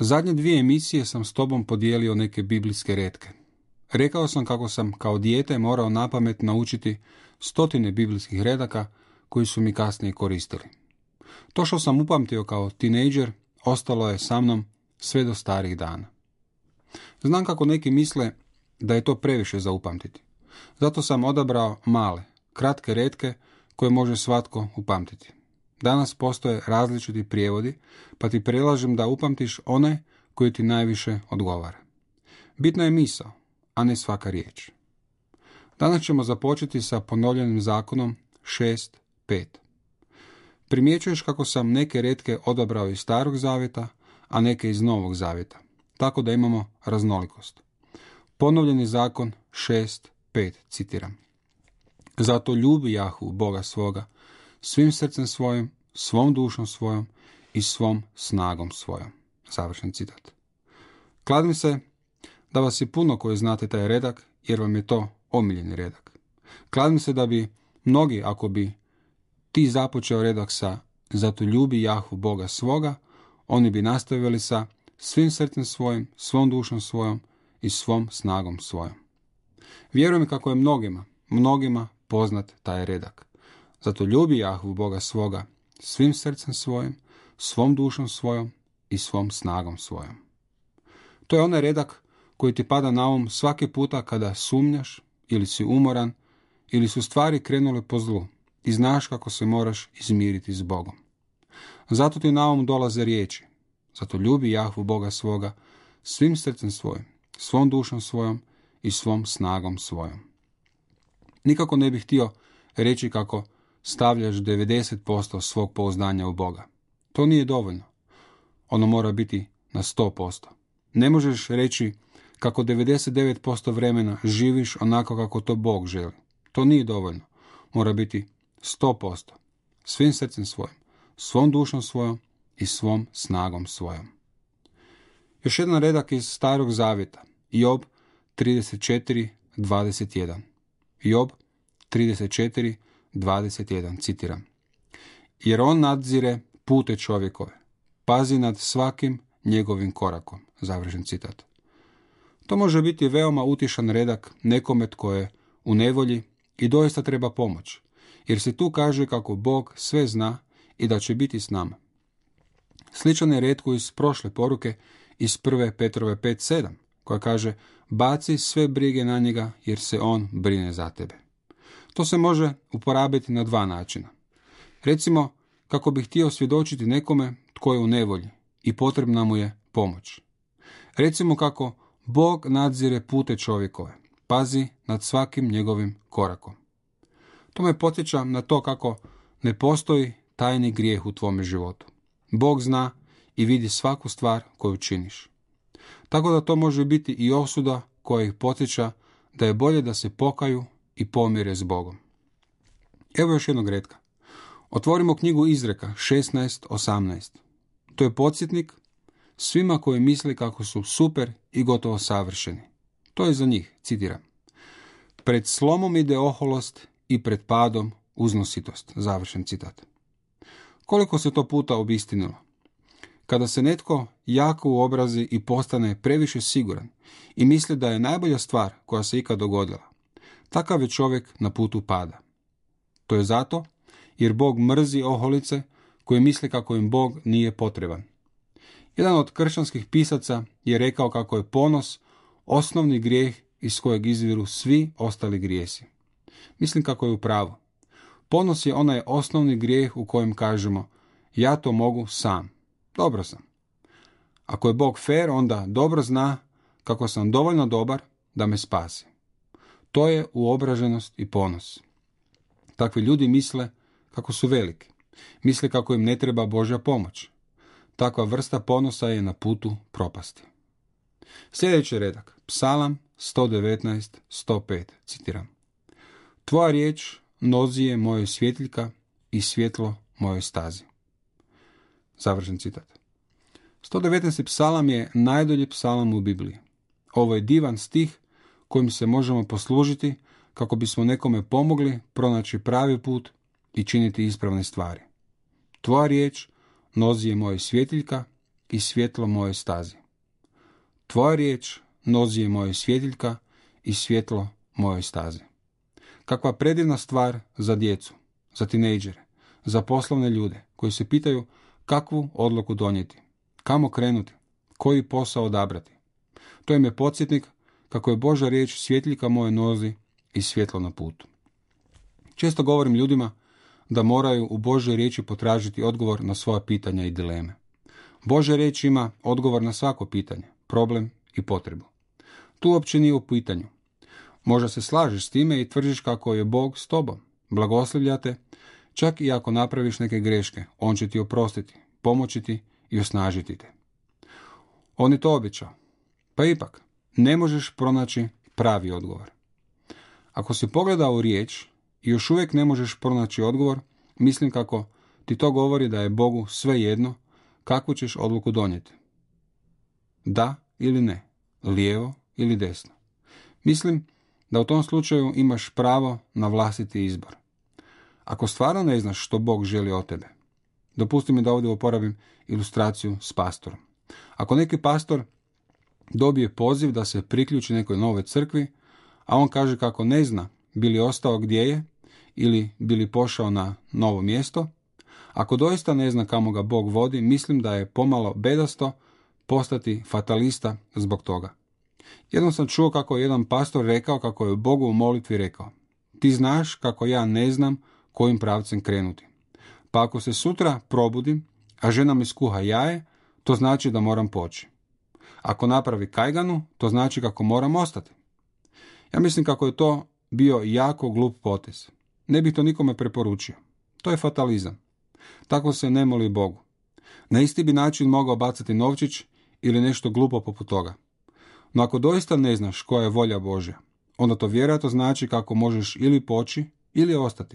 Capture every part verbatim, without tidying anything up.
Zadnje dvije emisije sam s tobom podijelio neke biblijske retke. Rekao sam kako sam kao dijete morao napamet naučiti stotine biblijskih redaka koji su mi kasnije koristili. To što sam upamtio kao tinejdžer ostalo je sa mnom sve do starih dana. Znam kako neki misle da je to previše za upamtiti. Zato sam odabrao male, kratke retke koje može svatko upamtiti. Danas postoje različiti prijevodi, pa ti predlažem da upamtiš one koji ti najviše odgovara. Bitna je misao, a ne svaka riječ. Danas ćemo započeti sa ponovljenim zakonom šest pet. Primjećuješ kako sam neke retke odabrao iz Starog zavjeta, a neke iz Novog zavjeta, tako da imamo raznolikost. Ponovljeni zakon šest pet, citiram. Zato ljubi Jahvu, Boga svoga, svim srcem svojim, svom dušom svojom i svom snagom svojom. Završen citat. Kladim se da vas je puno koji znate taj redak, jer vam je to omiljeni redak. Kladim se da bi mnogi, ako bi ti započeo redak sa zato ljubi Jahvu, Boga svoga, oni bi nastavili sa svim srcem svojim, svom dušom svojom i svom snagom svojom. Vjerujem kako je mnogima, mnogima poznat taj redak. Zato ljubi Jahvu, Boga svoga, svim srcem svojim, svom dušom svojom i svom snagom svojom. To je onaj redak koji ti pada na um svaki puta kada sumnjaš ili si umoran ili su stvari krenule po zlu i znaš kako se moraš izmiriti s Bogom. Zato ti na um dolaze riječi. Zato ljubi Jahvu, Boga svoga, svim srcem svojim, svom dušom svojom i svom snagom svojom. Nikako ne bih htio reći kako stavljaš devedeset posto svog pouzdanja u Boga. To nije dovoljno. Ono mora biti na sto posto. Ne možeš reći kako devedeset devet posto vremena živiš onako kako to Bog želi. To nije dovoljno. Mora biti sto posto. Svim srcem svojim, svom dušom svojom i svom snagom svojom. Još jedan redak iz Starog zavjeta. Job trideset četiri dvadeset jedan. Job trideset četiri dvadeset jedan, citiram. Jer on nadzire pute čovjekove, pazi nad svakim njegovim korakom. Završen citat. To može biti veoma utišan redak nekome tko je u nevolji i doista treba pomoć, jer se tu kaže kako Bog sve zna i da će biti s nama. Sličan je retku iz prošle poruke iz prve Petrove pet sedam, koja kaže baci sve brige na njega jer se on brine za tebe. To se može uporabiti na dva načina. Recimo, kako bi htio svjedočiti nekome tko je u nevolji i potrebna mu je pomoć. Recimo kako Bog nadzire pute čovjekove, pazi nad svakim njegovim korakom. To me podsjeća na to kako ne postoji tajni grijeh u tvome životu. Bog zna i vidi svaku stvar koju činiš. Tako da to može biti i osuda koja ih podsjeća da je bolje da se pokaju i pomire s Bogom. Evo još jednog retka. Otvorimo knjigu Izreka šesnaest osamnaest. To je podsjetnik svima koji misli kako su super i gotovo savršeni. To je za njih, citiram. Pred slomom ide oholost i pred padom uznositost. Završen citat. Koliko se to puta obistinilo? Kada se netko jako uobrazi i postane previše siguran i misli da je najbolja stvar koja se ikad dogodila, takav je čovjek na putu pada. To je zato jer Bog mrzi oholice koji misle kako im Bog nije potreban. Jedan od kršćanskih pisaca je rekao kako je ponos osnovni grijeh iz kojeg izviru svi ostali grijesi. Mislim kako je u pravu. Ponos je onaj osnovni grijeh u kojem kažemo ja to mogu sam. Dobro sam. Ako je Bog fer, onda dobro zna kako sam dovoljno dobar da me spasi. To je uobraženost i ponos. Takvi ljudi misle kako su veliki. Misle kako im ne treba Božja pomoć. Takva vrsta ponosa je na putu propasti. Sljedeći redak. Psalam sto devetnaest sto pet. Citiram. Tvoja riječ nozi je mojoj svjetiljka i svjetlo mojoj stazi. Završen citat. sto devetnaesti psalam je najdulji psalam u Bibliji. Ovo je divan stih kojim se možemo poslužiti kako bismo nekome pomogli pronaći pravi put i činiti ispravne stvari. Tvoja riječ nozi je moja svjetiljka i svjetlo mojoj stazi. Tvoja riječ nozi je moja svjetiljka i svjetlo mojoj stazi. Kakva predivna stvar za djecu, za tinejdžere, za poslovne ljude koji se pitaju kakvu odluku donijeti, kamo krenuti, koji posao odabrati. To im je podsjetnik kako je Božja riječ svjetiljka moje nozi i svjetlo na putu. Često govorim ljudima da moraju u Božjoj riječi potražiti odgovor na svoja pitanja i dileme. Božja riječ ima odgovor na svako pitanje, problem i potrebu. Tu uopće nije u pitanju. Možda se slažeš s time i tvrdiš kako je Bog s tobom, blagoslivlja te, čak i ako napraviš neke greške, on će ti oprostiti, pomoći ti i osnažiti te. On je to obećao. Pa ipak, ne možeš pronaći pravi odgovor. Ako si pogledao u riječ i još uvijek ne možeš pronaći odgovor, mislim kako ti to govori da je Bogu svejedno kakvu ćeš odluku donijeti. Da ili ne, lijevo ili desno. Mislim da u tom slučaju imaš pravo na vlastiti izbor. Ako stvarno ne znaš što Bog želi od tebe, dopusti mi da ovdje uporabim ilustraciju s pastorom. Ako neki pastor dobije poziv da se priključi nekoj novoj crkvi, a on kaže kako ne zna bi li ostao gdje je ili bi li pošao na novo mjesto, ako doista ne zna kamo ga Bog vodi, mislim da je pomalo bedasto postati fatalista zbog toga. Jednom sam čuo kako je jedan pastor rekao kako je Bogu u molitvi rekao: ti znaš kako ja ne znam kojim pravcem krenuti. Pa ako se sutra probudim, a žena mi skuha jaje, to znači da moram poći. Ako napravi kajganu, to znači kako moram ostati. Ja mislim kako je to bio jako glup potez. Ne bih to nikome preporučio. To je fatalizam. Tako se ne moli Bogu. Na isti bi način mogao bacati novčić ili nešto glupo poput toga. No ako doista ne znaš koja je volja Božja, onda to vjerojatno znači kako možeš ili poći ili ostati.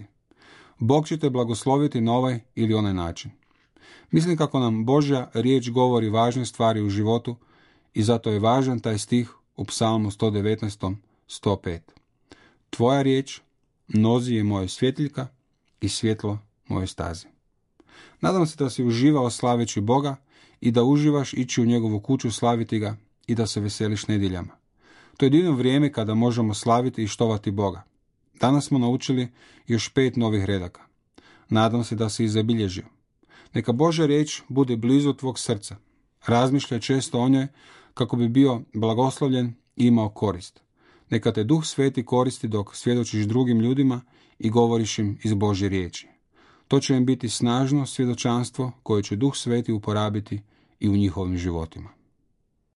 Bog će te blagosloviti na ovaj ili onaj način. Mislim kako nam Božja riječ govori važne stvari u životu i zato je važan taj stih u Psalmu sto devetnaest sto pet. Tvoja riječ nozi je moja svjetiljka i svjetlo moje stazi. Nadam se da si uživao slaveći Boga i da uživaš ići u njegovu kuću slaviti ga i da se veseliš nedjeljama. To je divno vrijeme kada možemo slaviti i štovati Boga. Danas smo naučili još pet novih redaka. Nadam se da si ih zabilježio. Neka Božja riječ bude blizu tvog srca. Razmišljaj često o njoj kako bi bio blagoslovljen i imao korist. Neka te Duh Sveti koristi dok svjedočiš drugim ljudima i govoriš im iz Božje riječi. To će im biti snažno svjedočanstvo koje će Duh Sveti uporabiti i u njihovim životima.